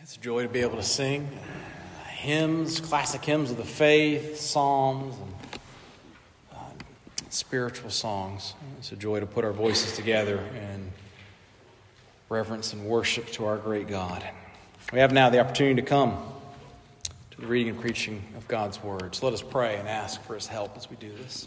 It's a joy to be able to sing hymns, classic hymns of the faith, psalms, and spiritual songs. It's a joy to put our voices together in reverence and worship to our great God. We have now the opportunity to come to the reading and preaching of God's Word. So let us pray and ask for His help as we do this.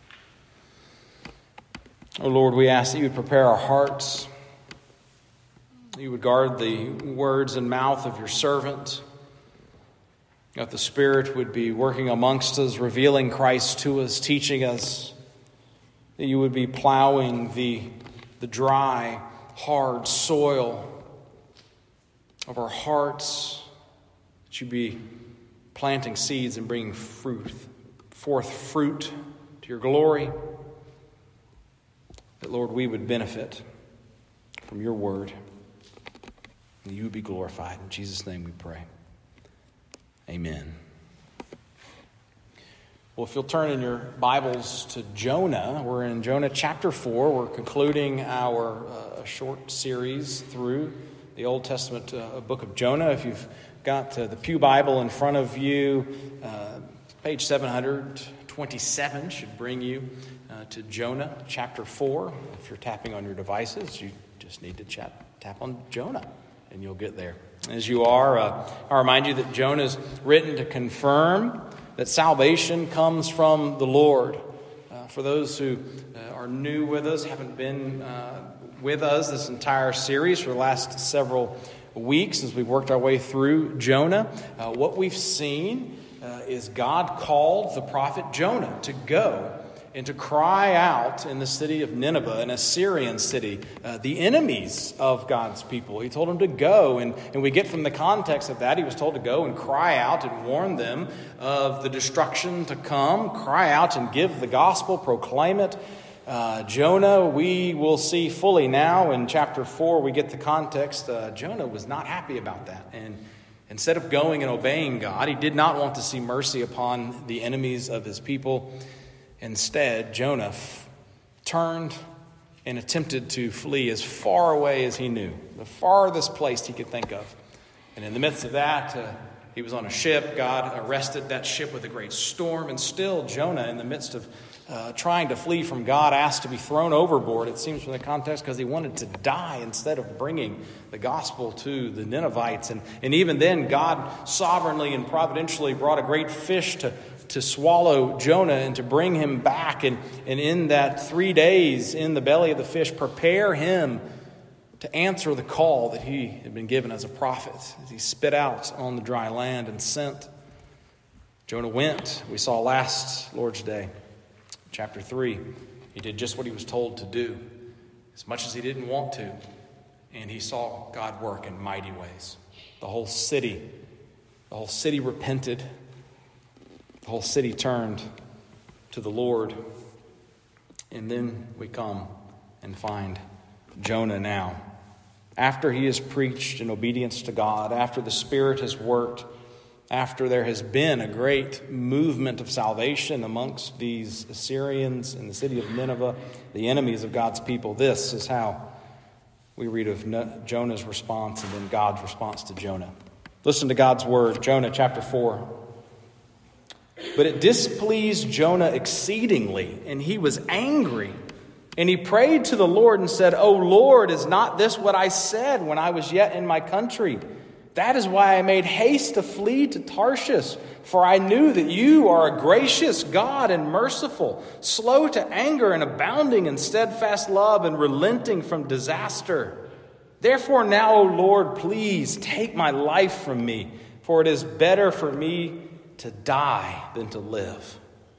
Oh Lord, we ask that you would prepare our hearts. You would guard the words and mouth of your servant. That the Spirit would be working amongst us, revealing Christ to us, teaching us. That you would be plowing the dry, hard soil of our hearts. That you'd be planting seeds and bringing forth fruit to your glory. That, Lord, we would benefit from your word. And you would be glorified. In Jesus' name we pray. Amen. Well, if you'll turn in your Bibles to Jonah, we're in Jonah chapter 4. We're concluding our short series through the Old Testament book of Jonah. If you've got the Pew Bible in front of you, page 727 should bring you to Jonah chapter 4. If you're tapping on your devices, you just need to tap on Jonah, and you'll get there. As you are, I remind you that Jonah is written to confirm that salvation comes from the Lord. For those who are new with us, haven't been with us this entire series for the last several weeks as we've worked our way through Jonah, what we've seen is God called the prophet Jonah to go and to cry out in the city of Nineveh, an Assyrian city, the enemies of God's people. He told him to go, and we get from the context of that, he was told to go and cry out and warn them of the destruction to come, cry out and give the gospel, proclaim it. Jonah, we will see fully now in chapter 4, we get the context. Jonah was not happy about that, and instead of going and obeying God, he did not want to see mercy upon the enemies of his people. Instead, Jonah turned and attempted to flee as far away as he knew, the farthest place he could think of. And in the midst of that, he was on a ship. God arrested that ship with a great storm. And still, Jonah, in the midst of trying to flee from God, asked to be thrown overboard, it seems from the context, because he wanted to die instead of bringing the gospel to the Ninevites. And even then, God sovereignly and providentially brought a great fish to swallow Jonah and to bring him back. And in that 3 days in the belly of the fish, prepare him to answer the call that he had been given as a prophet. As he spit out on the dry land and sent, Jonah went. We saw last Lord's Day, chapter 3. He did just what he was told to do, as much as he didn't want to. And he saw God work in mighty ways. The whole city repented. The whole city turned to the Lord. And then we come and find Jonah now. After he has preached in obedience to God, after the Spirit has worked, after there has been a great movement of salvation amongst these Assyrians in the city of Nineveh, the enemies of God's people, this is how we read of Jonah's response and then God's response to Jonah. Listen to God's word, Jonah chapter 4. But it displeased Jonah exceedingly, and he was angry. And he prayed to the Lord and said, "O Lord, is not this what I said when I was yet in my country? That is why I made haste to flee to Tarshish, for I knew that you are a gracious God and merciful, slow to anger and abounding in steadfast love and relenting from disaster. Therefore now, O Lord, please take my life from me, for it is better for me to die than to live."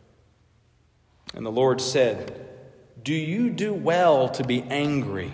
And the Lord said, "Do you do well to be angry?"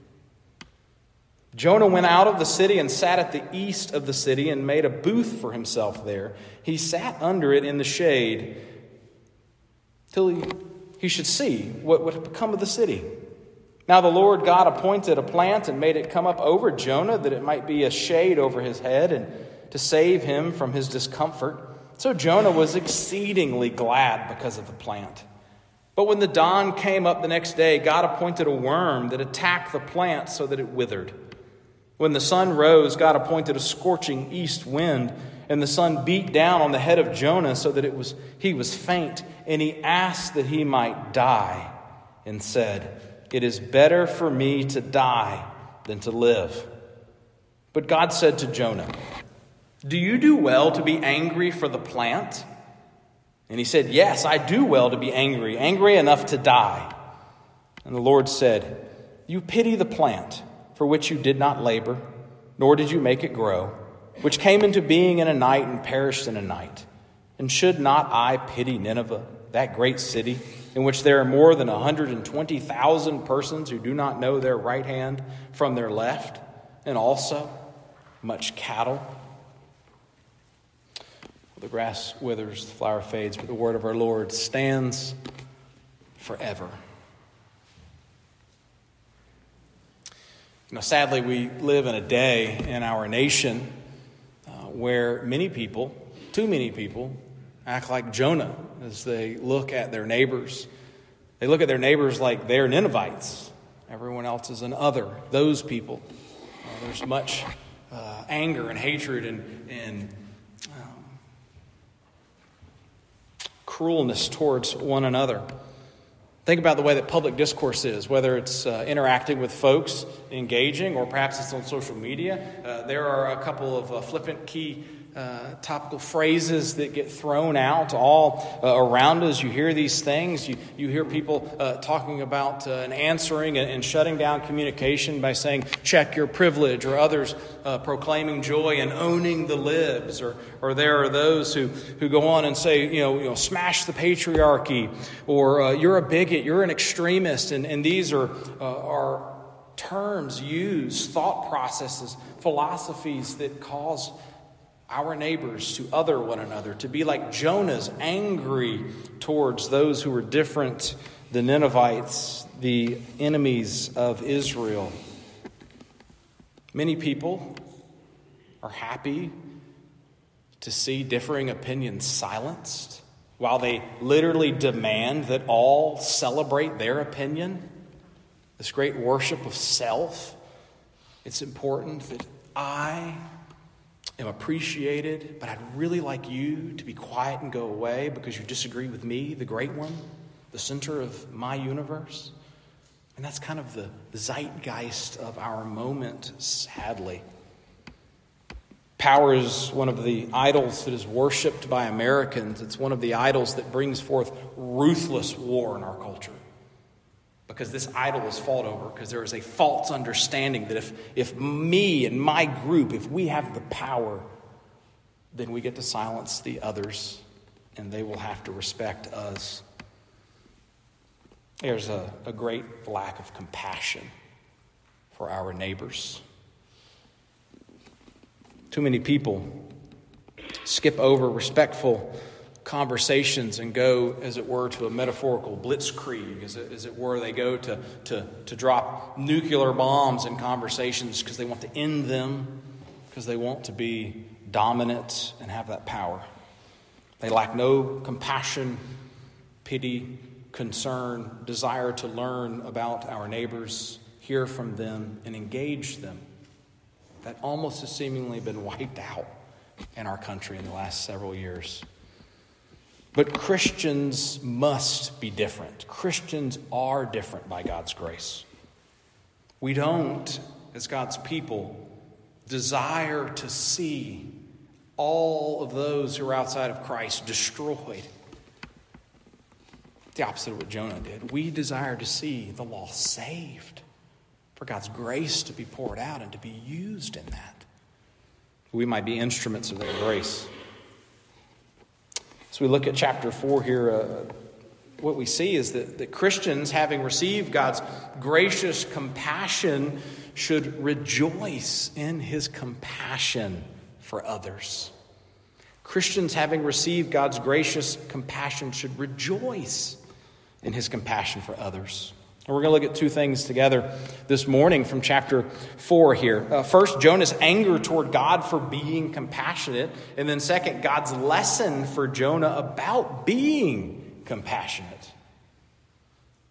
Jonah went out of the city and sat at the east of the city and made a booth for himself there. He sat under it in the shade till he should see what would become of the city. Now the Lord God appointed a plant and made it come up over Jonah, that it might be a shade over his head and to save him from his discomfort. So Jonah was exceedingly glad because of the plant. But when the dawn came up the next day, God appointed a worm that attacked the plant so that it withered. When the sun rose, God appointed a scorching east wind, and the sun beat down on the head of Jonah so that he was faint, and he asked that he might die, and said, "It is better for me to die than to live." But God said to Jonah, "Do you do well to be angry for the plant?" And he said, "Yes, I do well to be angry enough to die." And the Lord said, "You pity the plant for which you did not labor, nor did you make it grow, which came into being in a night and perished in a night. And should not I pity Nineveh, that great city, in which there are more than 120,000 persons who do not know their right hand from their left, and also much cattle?" The grass withers, the flower fades, but the word of our Lord stands forever. Sadly, we live in a day in our nation where many people, too many people, act like Jonah as they look at their neighbors. They look at their neighbors like they're Ninevites. Everyone else is an other. Those people. There's much anger and hatred and cruelness towards one another. Think about the way that public discourse is, whether it's interacting with folks, engaging, or perhaps it's on social media. There are a couple of flippant key topical phrases that get thrown out all around us. You hear these things. You hear people talking about and answering and shutting down communication by saying, "Check your privilege," or others proclaiming joy and owning the libs. Or there are those who go on and say, smash the patriarchy, or you're a bigot, you're an extremist. And these are terms used, thought processes, philosophies that cause our neighbors to other one another, to be like Jonah's, angry towards those who were different, the Ninevites, the enemies of Israel. Many people are happy to see differing opinions silenced, while they literally demand that all celebrate their opinion. This great worship of self. It's important that I am appreciated, but I'd really like you to be quiet and go away because you disagree with me, the great one, the center of my universe. And that's kind of the zeitgeist of our moment, sadly. Power is one of the idols that is worshipped by Americans. It's one of the idols that brings forth ruthless war in our culture. Because this idol is fought over, because there is a false understanding that if me and my group, if we have the power, then we get to silence the others, and they will have to respect us. There's a great lack of compassion for our neighbors. Too many people skip over respectful conversations and go, as it were, to a metaphorical blitzkrieg, as it were. They go to drop nuclear bombs in conversations because they want to end them, because they want to be dominant and have that power. They lack no compassion, pity, concern, desire to learn about our neighbors, hear from them, and engage them. That almost has seemingly been wiped out in our country in the last several years. But Christians must be different. Christians are different by God's grace. We don't, as God's people, desire to see all of those who are outside of Christ destroyed. The opposite of what Jonah did. We desire to see the lost saved, for God's grace to be poured out and to be used in that. We might be instruments of that grace. As we look at chapter 4 here, what we see is that Christians, having received God's gracious compassion, should rejoice in his compassion for others. Christians, having received God's gracious compassion, should rejoice in his compassion for others. And we're going to look at two things together this morning from chapter 4 here. First, Jonah's anger toward God for being compassionate. And then second, God's lesson for Jonah about being compassionate.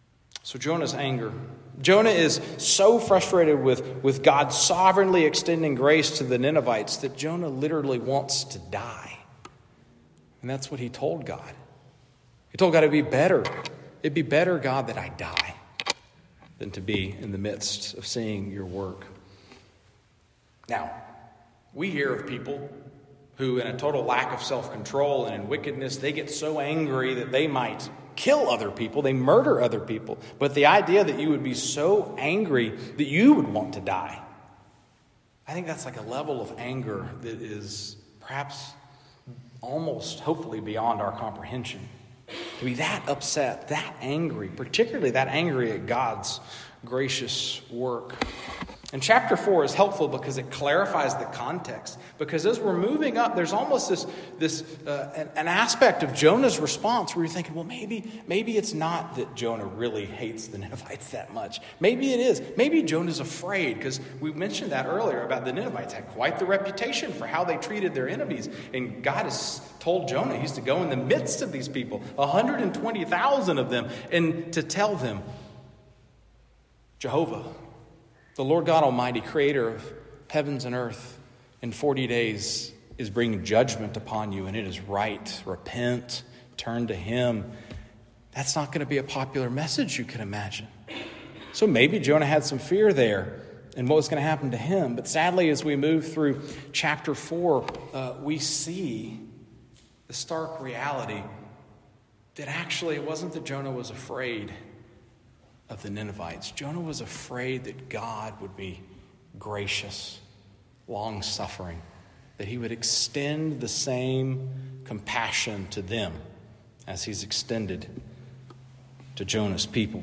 So Jonah's anger. Jonah is so frustrated with God sovereignly extending grace to the Ninevites that Jonah literally wants to die. And that's what he told God. He told God it'd be better, God, that I die than to be in the midst of seeing your work. Now, we hear of people who, in a total lack of self-control and in wickedness, they get so angry that they might kill other people, they murder other people. But the idea that you would be so angry that you would want to die, I think that's like a level of anger that is perhaps almost, hopefully, beyond our comprehension. To be that upset, that angry, particularly that angry at God's gracious work. And chapter 4 is helpful because it clarifies the context. Because as we're moving up, there's almost an aspect of Jonah's response where you're thinking, well, maybe it's not that Jonah really hates the Ninevites that much. Maybe it is. Maybe Jonah's afraid, because we mentioned that earlier about the Ninevites had quite the reputation for how they treated their enemies. And God has told Jonah he's to go in the midst of these people, 120,000 of them, and to tell them, Jehovah, the Lord God Almighty, creator of heavens and earth, in 40 days is bringing judgment upon you, and it is right. Repent, turn to him. That's not going to be a popular message, you can imagine. So maybe Jonah had some fear there and what was going to happen to him. But sadly, as we move through chapter 4, we see the stark reality that actually it wasn't that Jonah was afraid of the Ninevites. Jonah was afraid that God would be gracious, long-suffering, that he would extend the same compassion to them as he's extended to Jonah's people.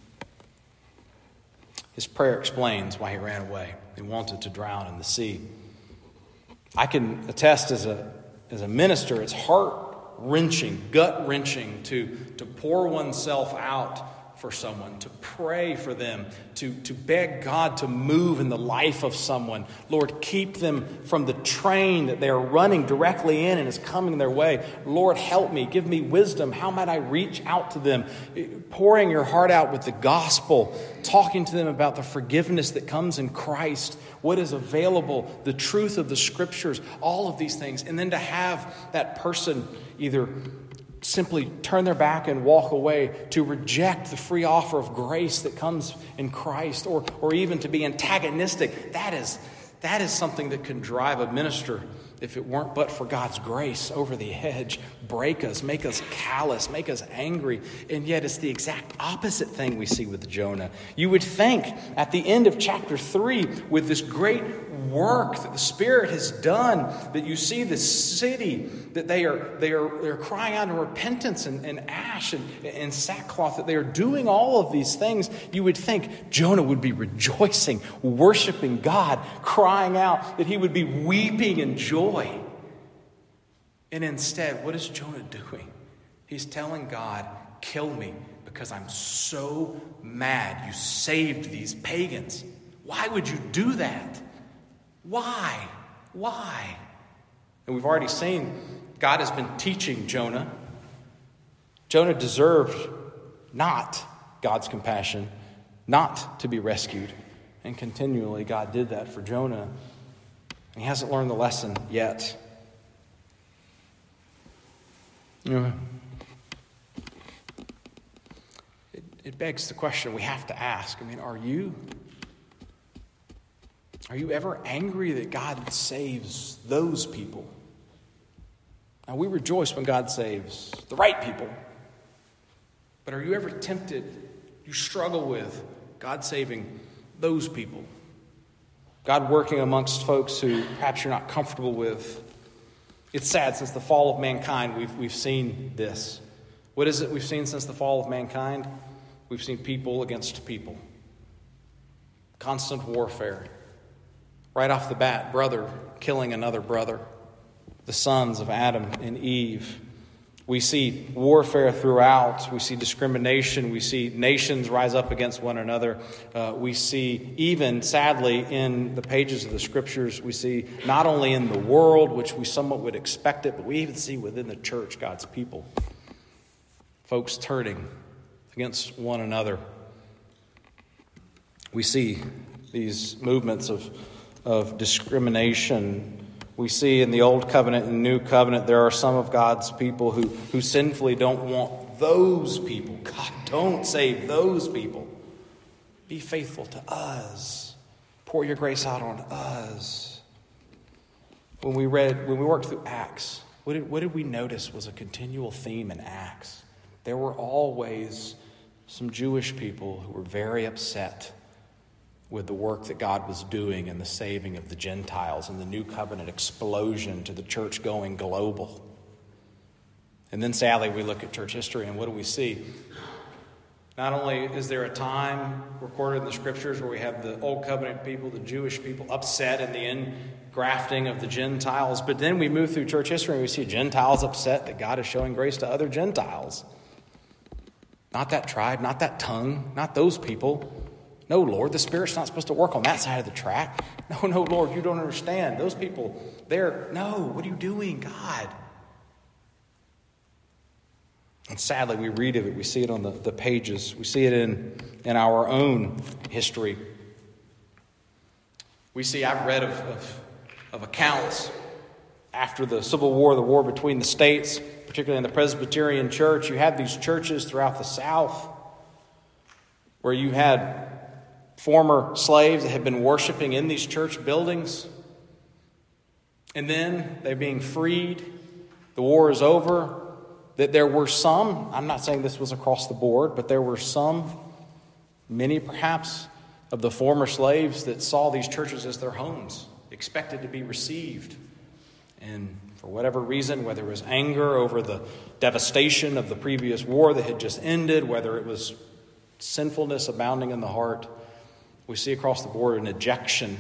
His prayer explains why he ran away. He wanted to drown in the sea. I can attest as a minister, it's heart-wrenching, gut-wrenching to pour oneself out for someone, to pray for them, to beg God to move in the life of someone. Lord, keep them from the train that they are running directly in and is coming their way. Lord, help me. Give me wisdom. How might I reach out to them? Pouring your heart out with the gospel, talking to them about the forgiveness that comes in Christ, what is available, the truth of the scriptures, all of these things. And then to have that person either simply turn their back and walk away, to reject the free offer of grace that comes in Christ, or even to be antagonistic, that is something that can drive a minister, if it weren't but for God's grace, over the edge, break us, make us callous, make us angry. And yet it's the exact opposite thing we see with Jonah. You would think at the end of chapter 3, with this great work that the Spirit has done, that you see this city, that they're crying out in repentance and ash and sackcloth, that they are doing all of these things. You would think Jonah would be rejoicing, worshiping God, crying out, that he would be weeping in joy. And instead, what is Jonah doing? He's telling God, kill me, because I'm so mad you saved these pagans. Why would you do that? Why? And we've already seen God has been teaching Jonah. Jonah deserved not God's compassion, not to be rescued. And continually God did that for Jonah. He hasn't learned the lesson yet. It begs the question we have to ask. I mean, are you ever angry that God saves those people? Now, we rejoice when God saves the right people. But are you ever tempted, you struggle with God saving those people? God working amongst folks who perhaps you're not comfortable with. It's sad, since the fall of mankind, we've seen this. What is it we've seen since the fall of mankind? We've seen people against people. Constant warfare. Right off the bat, brother killing another brother. The sons of Adam and Eve. We see warfare throughout. We see discrimination. We see nations rise up against one another. We see, even sadly, in the pages of the scriptures, we see not only in the world, which we somewhat would expect it, but we even see within the church, God's people. Folks turning against one another. We see these movements of discrimination. We see in the Old Covenant and New Covenant, there are some of God's people who sinfully don't want those people. God, don't save those people. Be faithful to us. Pour your grace out on us. When we worked through Acts, what did we notice was a continual theme in Acts? There were always some Jewish people who were very upset with the work that God was doing in the saving of the Gentiles and the New Covenant explosion to the church going global. And then sadly, we look at church history, and what do we see? Not only is there a time recorded in the Scriptures where we have the Old Covenant people, the Jewish people, upset in the engrafting of the Gentiles, but then we move through church history and we see Gentiles upset that God is showing grace to other Gentiles. Not that tribe, not that tongue, not those people. No, Lord, the Spirit's not supposed to work on that side of the track. No, Lord, you don't understand. Those people, what are you doing, God? And sadly, we read of it. We see it on the pages. We see it in our own history. We see, I've read of accounts after the Civil War, the war between the states, particularly in the Presbyterian Church. You had these churches throughout the South where you had former slaves that had been worshiping in these church buildings. And then they're being freed. The war is over. That there were some, I'm not saying this was across the board, but there were some, many perhaps, of the former slaves that saw these churches as their homes, expected to be received. And for whatever reason, whether it was anger over the devastation of the previous war that had just ended, whether it was sinfulness abounding in the heart, we see across the board an ejection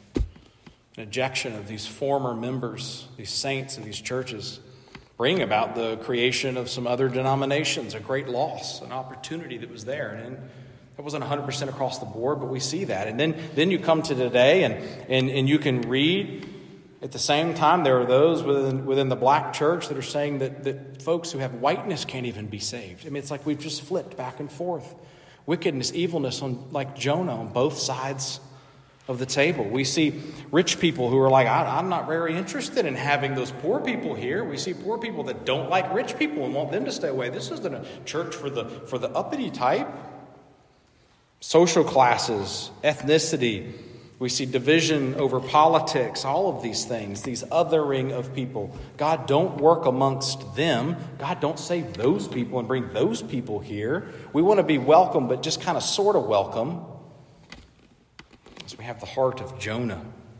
of these former members, these saints of these churches, bring about the creation of some other denominations, a great loss, an opportunity that was there. And that wasn't 100% across the board, but we see that. And then you come to today and you can read at the same time there are those within the black church that are saying that folks who have whiteness can't even be saved. I mean, it's like we've just flipped back and forth. Wickedness, evilness, like Jonah, on both sides of the table. We see rich people who are like, I'm not very interested in having those poor people here. We see poor people that don't like rich people and want them to stay away. This isn't a church for the uppity type. Social classes, ethnicity. We see division over politics, all of these things, these othering of people. God, don't work amongst them. God, don't save those people and bring those people here. We want to be welcome, but just kind of sort of welcome. As we have the heart of Jonah.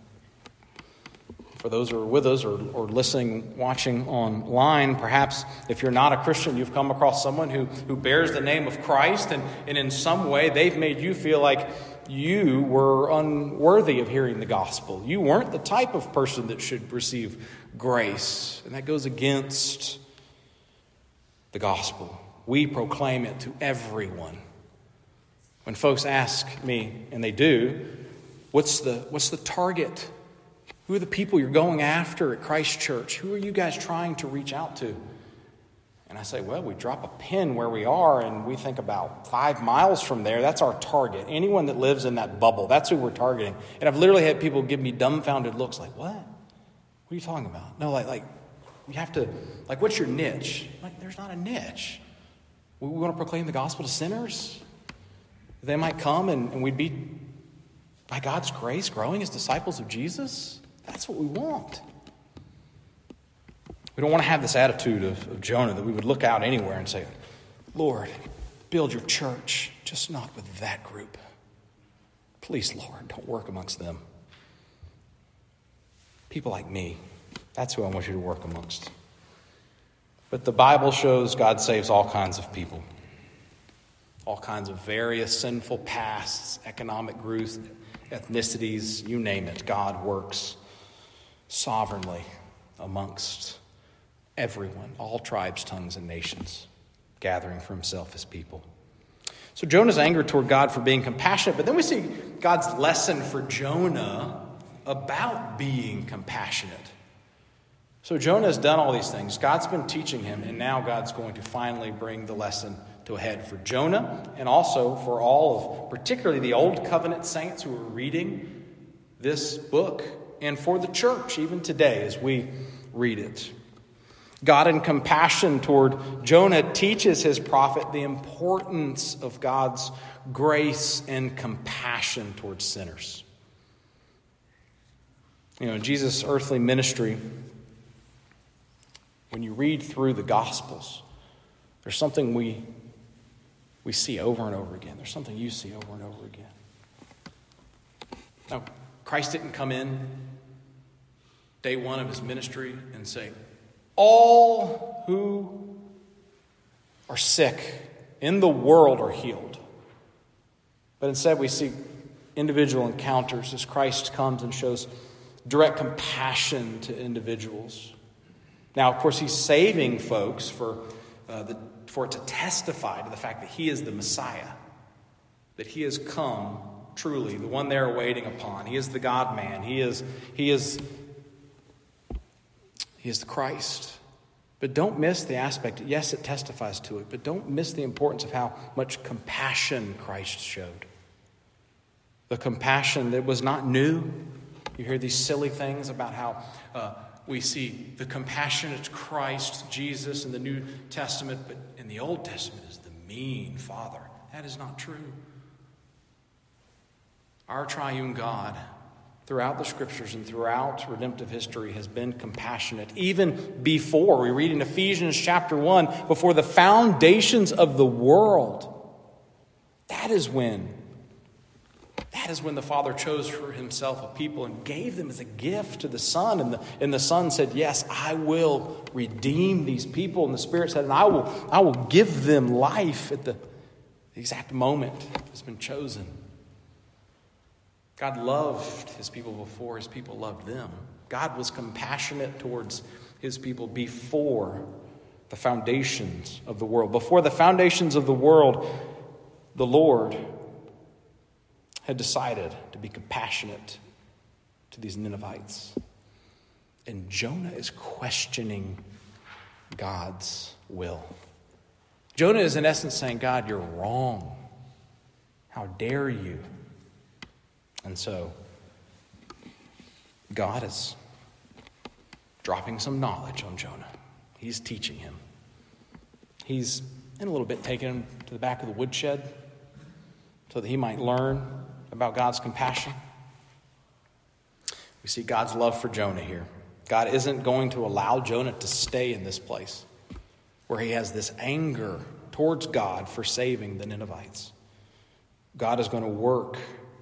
For those who are with us or listening, watching online, perhaps if you're not a Christian, you've come across someone who bears the name of Christ, and in some way they've made you feel like you were unworthy of hearing the gospel. You weren't the type of person that should receive grace. And that goes against the gospel. We proclaim it to everyone. When folks ask me, and they do, what's the target? Who are the people you're going after at Christ Church? Who are you guys trying to reach out to? And I say, well, we drop a pin where we are and we think about 5 miles from there. That's our target. Anyone that lives in that bubble, that's who we're targeting. And I've literally had people give me dumbfounded looks like, what? What are you talking about? No, like you have to, like, what's your niche? Like, there's not a niche. We want to proclaim the gospel to sinners. They might come and we'd be, by God's grace, growing as disciples of Jesus. That's what we want. We don't want to have this attitude of Jonah that we would look out anywhere and say, Lord, build your church, just not with that group. Please, Lord, don't work amongst them. People like me, that's who I want you to work amongst. But the Bible shows God saves all kinds of people. All kinds of various sinful pasts, economic groups, ethnicities, you name it. God works sovereignly amongst everyone, all tribes, tongues, and nations, gathering for himself his people. So Jonah's anger toward God for being compassionate, but then we see God's lesson for Jonah about being compassionate. So Jonah has done all these things. God's been teaching him, and now God's going to finally bring the lesson ahead for Jonah and also for all of particularly the Old Covenant saints who are reading this book, and for the church even today as we read it. God in compassion toward Jonah teaches his prophet the importance of God's grace and compassion towards sinners. In Jesus' earthly ministry, when you read through the Gospels, there's something we see over and over again. There's something you see over and over again. Now, Christ didn't come in day one of his ministry and say, all who are sick in the world are healed. But instead we see individual encounters as Christ comes and shows direct compassion to individuals. Now, of course, he's saving folks for it to testify to the fact that he is the Messiah, that he has come truly, the one they're waiting upon. He is the God-man. He is the Christ. But don't miss the aspect. Yes, it testifies to it, but don't miss the importance of how much compassion Christ showed. The compassion that was not new. You hear these silly things about how we see the compassionate Christ, Jesus, in the New Testament, but in the Old Testament is the mean Father. That is not true. Our triune God, throughout the Scriptures and throughout redemptive history, has been compassionate. Even before, we read in Ephesians chapter 1, before the foundations of the world. That is when the Father chose for himself a people and gave them as a gift to the Son. And the Son said, yes, I will redeem these people. And the Spirit said, and I will give them life at the exact moment it's been chosen. God loved his people before his people loved them. God was compassionate towards his people before the foundations of the world. Before the foundations of the world, the Lord had decided to be compassionate to these Ninevites. And Jonah is questioning God's will. Jonah is in essence saying, God, you're wrong. How dare you? And so God is dropping some knowledge on Jonah. He's teaching him. He's in a little bit taking him to the back of the woodshed so that he might learn about God's compassion. We see God's love for Jonah here. God isn't going to allow Jonah to stay in this place where he has this anger towards God for saving the Ninevites. God is going to work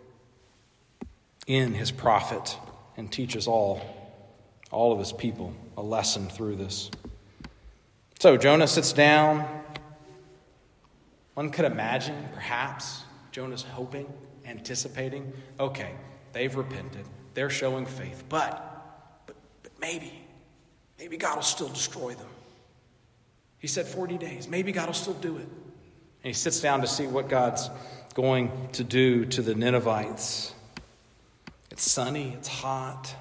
in his prophet and teaches all of his people a lesson through this. So Jonah sits down. One could imagine, perhaps, Jonah's hoping, anticipating, okay, they've repented, they're showing faith, but maybe God will still destroy them. He said 40 days, maybe God will still do it. And he sits down to see what God's going to do to the Ninevites. It's sunny, it's hot.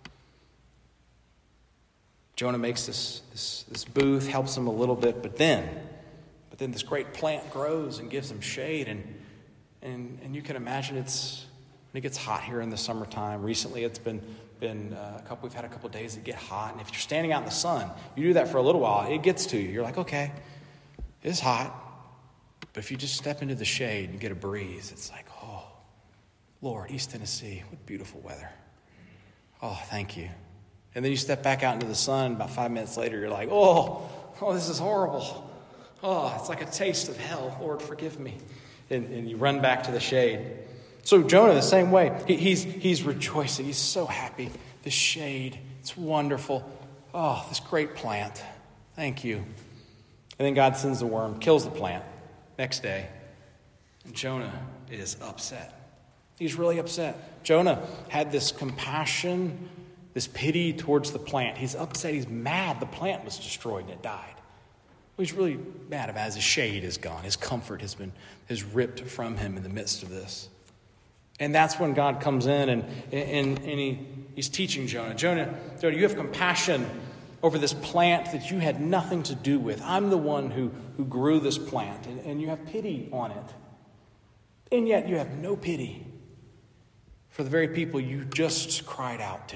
Jonah makes this booth, helps him a little bit, but then this great plant grows and gives him shade, and you can imagine when it gets hot here in the summertime. Recently it's been we've had a couple of days that get hot, and if you're standing out in the sun, you do that for a little while, it gets to you. You're like, okay, it's hot. But if you just step into the shade and get a breeze, it's like, oh, Lord, East Tennessee, what beautiful weather. Oh, thank you. And then you step back out into the sun, about 5 minutes later, you're like, oh, this is horrible. Oh, it's like a taste of hell. Lord, forgive me. And you run back to the shade. So Jonah, the same way, he's rejoicing. He's so happy. The shade, it's wonderful. Oh, this great plant. Thank you. And then God sends the worm, kills the plant. Next day, and Jonah is upset. He's really upset. Jonah had this compassion, this pity towards the plant. He's upset. He's mad. The plant was destroyed and it died. He's really mad about it as his shade is gone. His comfort has ripped from him in the midst of this. And that's when God comes in and he's teaching Jonah. Jonah, you have compassion over this plant that you had nothing to do with. I'm the one who grew this plant, and you have pity on it. And yet you have no pity for the very people you just cried out to.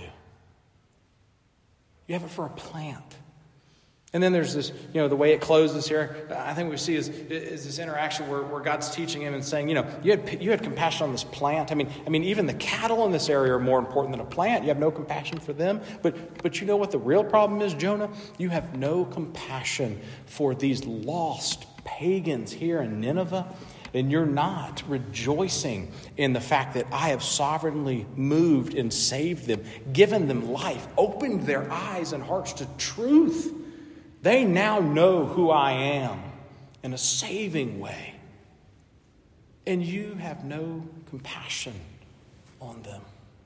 You have it for a plant. And then there's this, the way it closes here, I think we see is this interaction where God's teaching him and saying, you had compassion on this plant. I mean, even the cattle in this area are more important than a plant. You have no compassion for them. But you know what the real problem is, Jonah? You have no compassion for these lost pagans here in Nineveh. And you're not rejoicing in the fact that I have sovereignly moved and saved them, given them life, opened their eyes and hearts to truth. They now know who I am in a saving way. And you have no compassion on them.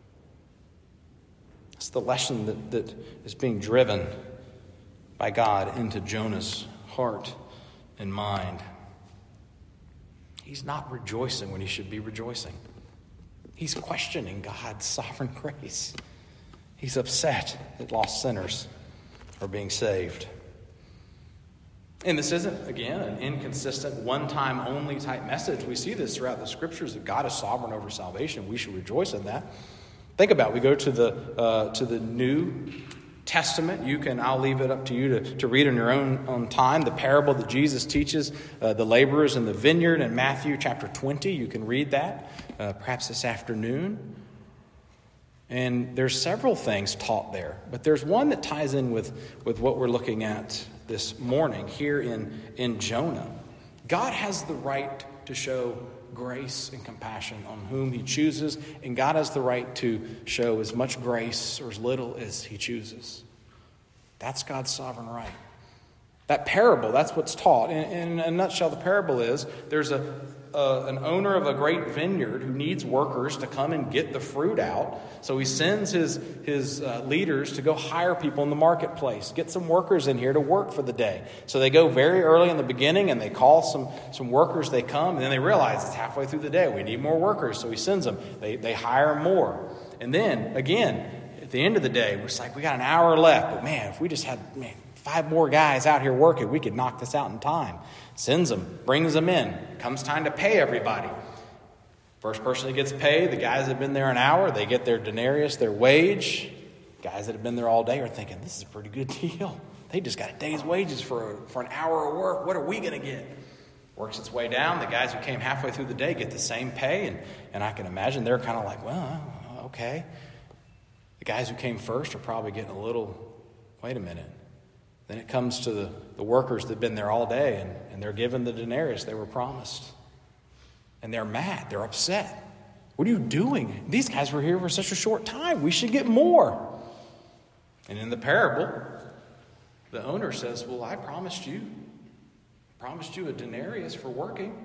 It's the lesson that is being driven by God into Jonah's heart and mind. He's not rejoicing when he should be rejoicing. He's questioning God's sovereign grace. He's upset that lost sinners are being saved. And this isn't, again, an inconsistent, one-time only type message. We see this throughout the Scriptures that God is sovereign over salvation. We should rejoice in that. Think about it. We go to the New Testament. I'll leave it up to you to read in your own time. The parable that Jesus teaches, the laborers in the vineyard in Matthew chapter 20. You can read that perhaps this afternoon. And there's several things taught there. But there's one that ties in with what we're looking at this morning here in Jonah. God has the right to show grace and compassion on whom he chooses, and God has the right to show as much grace or as little as he chooses. That's God's sovereign right. That parable, that's what's taught. In a nutshell, the parable is there's an owner of a great vineyard who needs workers to come and get the fruit out. So he sends his leaders to go hire people in the marketplace, get some workers in here to work for the day. So they go very early in the beginning and they call some workers. They come and then they realize it's halfway through the day. We need more workers. So he sends them. They hire more. And then again, at the end of the day, we're just like, we got an hour left. But man, if we just had 5 more guys out here working, we could knock this out in time. Sends them, brings them in. Comes time to pay everybody. First person that gets paid, the guys that have been there an hour, they get their denarius, their wage. Guys that have been there all day are thinking, this is a pretty good deal. They just got a day's wages for an hour of work. What are we going to get? Works its way down. The guys who came halfway through the day get the same pay. And I can imagine they're kind of like, well, okay. The guys who came first are probably getting a little, wait a minute. Then it comes to the workers that have been there all day, and they're given the denarius they were promised. And they're mad. They're upset. What are you doing? These guys were here for such a short time. We should get more. And in the parable, the owner says, well, I promised you a denarius for working.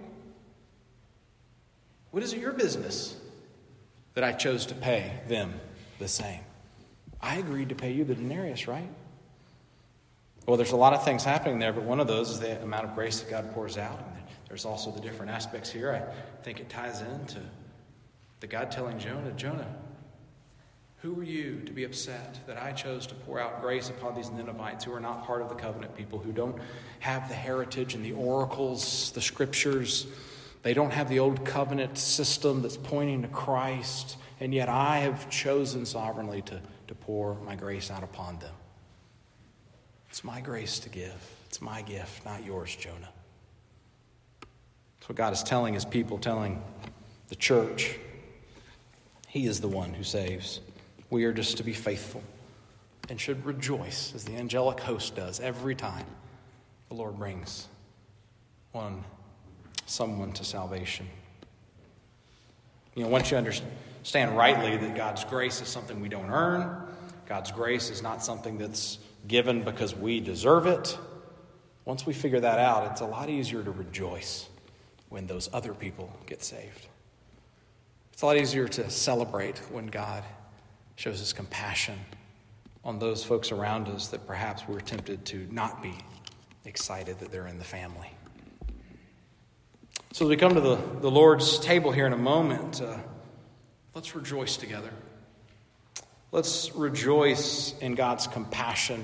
What is it your business that I chose to pay them the same? I agreed to pay you the denarius, right? Well, there's a lot of things happening there, but one of those is the amount of grace that God pours out. And there's also the different aspects here. I think it ties into the God telling Jonah, who are you to be upset that I chose to pour out grace upon these Ninevites who are not part of the covenant people, who don't have the heritage and the oracles, the scriptures. They don't have the old covenant system that's pointing to Christ. And yet I have chosen sovereignly to pour my grace out upon them. It's my grace to give. It's my gift, not yours, Jonah. That's what God is telling his people, telling the church. He is the one who saves. We are just to be faithful and should rejoice as the angelic host does every time the Lord brings someone to salvation. Once you understand rightly that God's grace is something we don't earn, God's grace is not something that's given because we deserve it. Once we figure that out, it's a lot easier to rejoice when those other people get saved. It's a lot easier to celebrate when God shows his compassion on those folks around us that perhaps we're tempted to not be excited that they're in the family. So as we come to the Lord's table here in a moment, let's rejoice together. Let's rejoice in God's compassion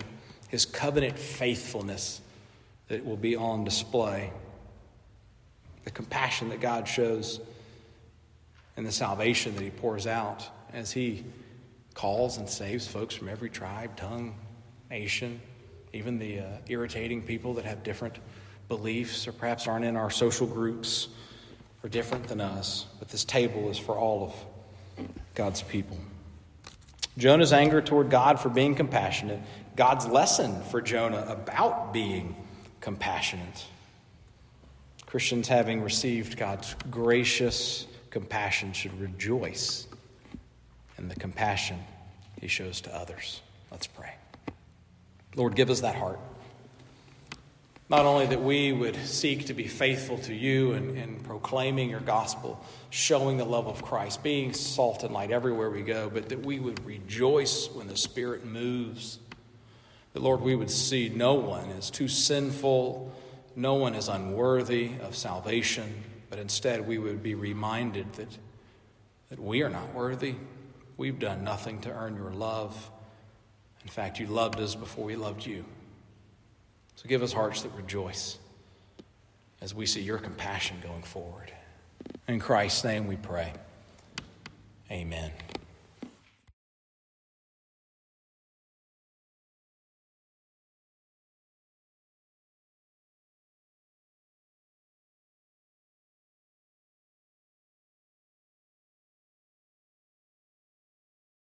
his covenant faithfulness that will be on display, the compassion that God shows, and the salvation that he pours out as he calls and saves folks from every tribe, tongue, nation, even the irritating people that have different beliefs or perhaps aren't in our social groups or different than us. But this table is for all of God's people. Jonah's anger toward God for being compassionate, God's lesson for Jonah about being compassionate. Christians, having received God's gracious compassion, should rejoice in the compassion he shows to others. Let's pray. Lord, give us that heart. Not only that we would seek to be faithful to you in proclaiming your gospel, showing the love of Christ, being salt and light everywhere we go, but that we would rejoice when the Spirit moves. That, Lord, we would see no one is too sinful, no one is unworthy of salvation, but instead we would be reminded that we are not worthy. We've done nothing to earn your love. In fact, you loved us before we loved you. So give us hearts that rejoice as we see your compassion going forward. In Christ's name we pray. Amen.